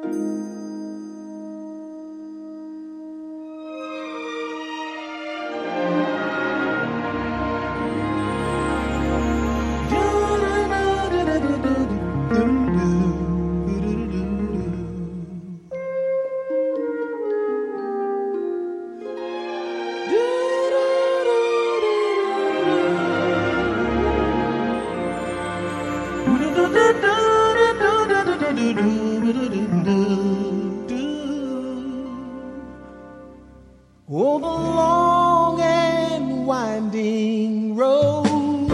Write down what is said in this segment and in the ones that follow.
Oh, the long and winding road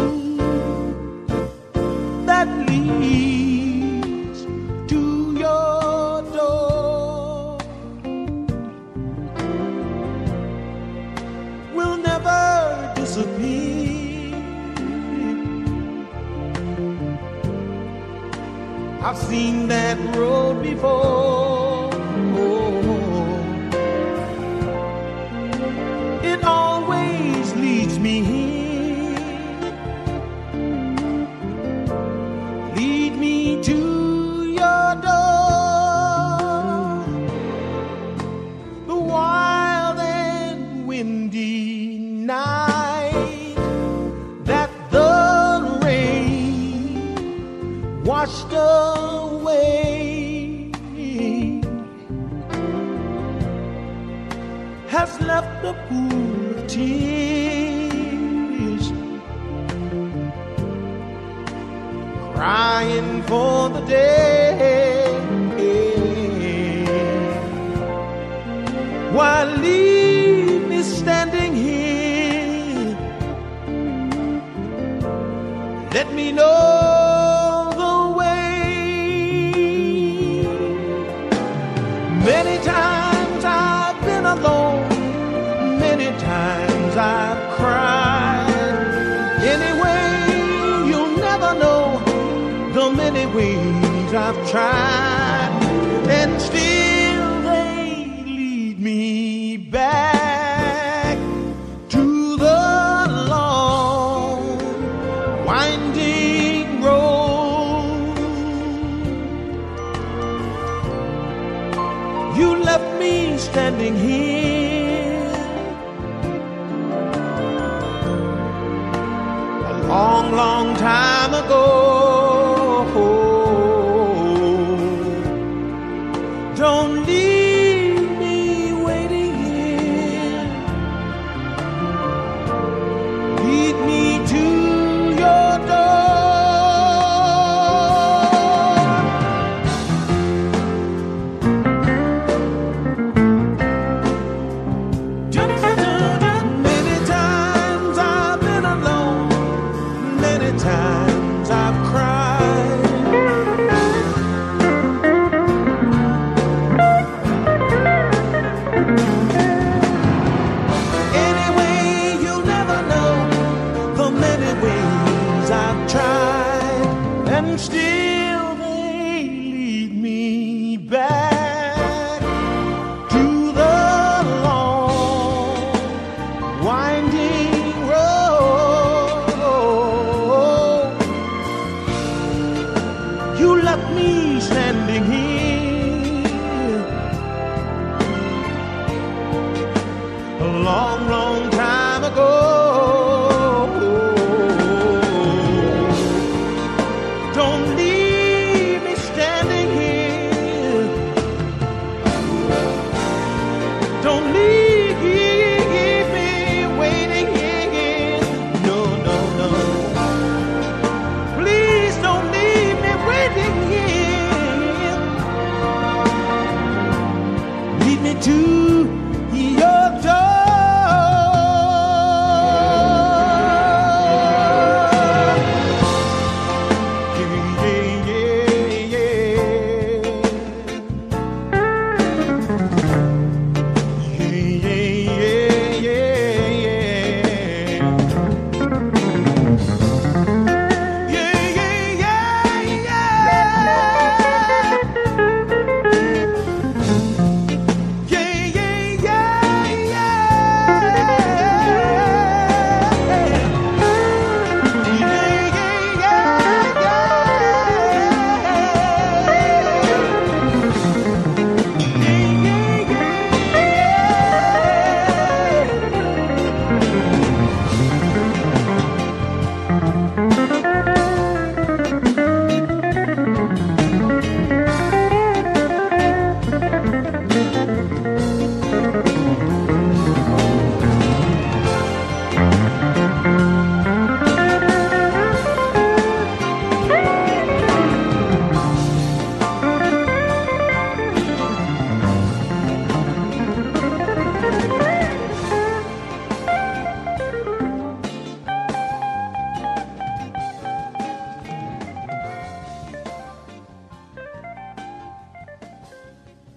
that leads to your door will never disappear. I've seen that road before. It always leads me here. Lead me to your door. The wild and windy night that the rain washed away has left a pool of tears, crying for the day, while leave me standing here. Let me know the way. Many times I've been alone, many times I've cried. Anyway, you'll never know the many ways I've tried, and still they lead me back to the long, winding road. You left me standing here a long, long time ago. Don't leave me waiting here. Lead me to your door. Many times I've been alone, many times I've cried. Anyway, you'll never know the many ways I've tried, and still they lead me back to the long, winding road. You left me standing here a long, long